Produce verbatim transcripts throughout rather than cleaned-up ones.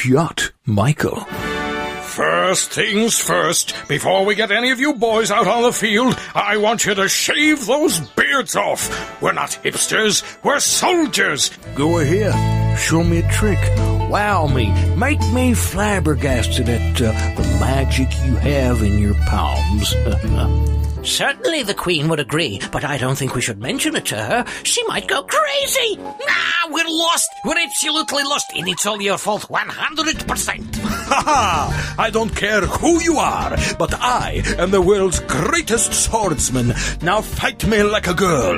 yacht, Michael. First things first, before we get any of you boys out on the field, I want you to shave those beards off. We're not hipsters, we're soldiers. Go ahead, show me a trick. Wow me, make me flabbergasted at uh, the magic you have in your palms. Certainly the Queen would agree, but I don't think we should mention it to her. She might go crazy. Nah, we're lost. We're absolutely lost, and it's all your fault, one hundred percent. Ha ha! I don't care who you are, but I am the world's greatest swordsman. Now fight me like a girl.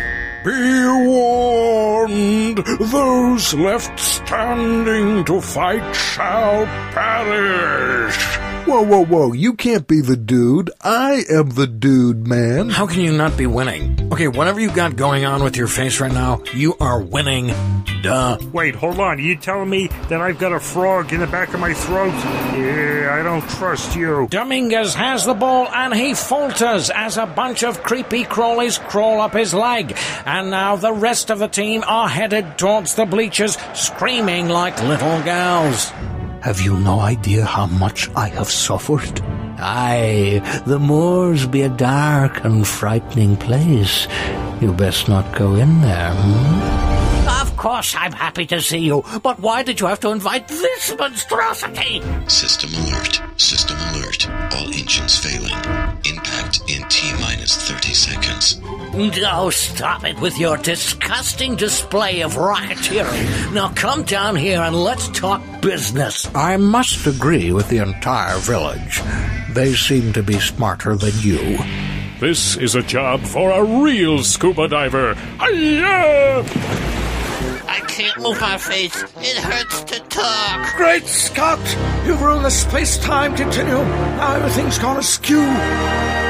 Be warned, those left standing to fight shall perish. Whoa, whoa, whoa, you can't be the dude. I am the dude, man. How can you not be winning? Okay, whatever you got going on with your face right now, you are winning. Duh. Wait, hold on. You telling me that I've got a frog in the back of my throat? Yeah, I don't trust you. Dominguez has the ball and he falters as a bunch of creepy crawlies crawl up his leg. And now the rest of the team are headed towards the bleachers, screaming like little girls. Have you no idea how much I have suffered? Aye, the moors be a dark and frightening place. You best not go in there, hmm? Of course I'm happy to see you, but why did you have to invite this monstrosity? System alert. System alert. All engines failing. Impact in T-minus thirty seconds. Oh, stop it with your disgusting display of racketeering. Now come down here and let's talk business. I must agree with the entire village. They seem to be smarter than you. This is a job for a real scuba diver. Hi-ya! I can't move my face. It hurts to talk. Great Scott! You've ruined the space-time continuum. Now everything's gone askew.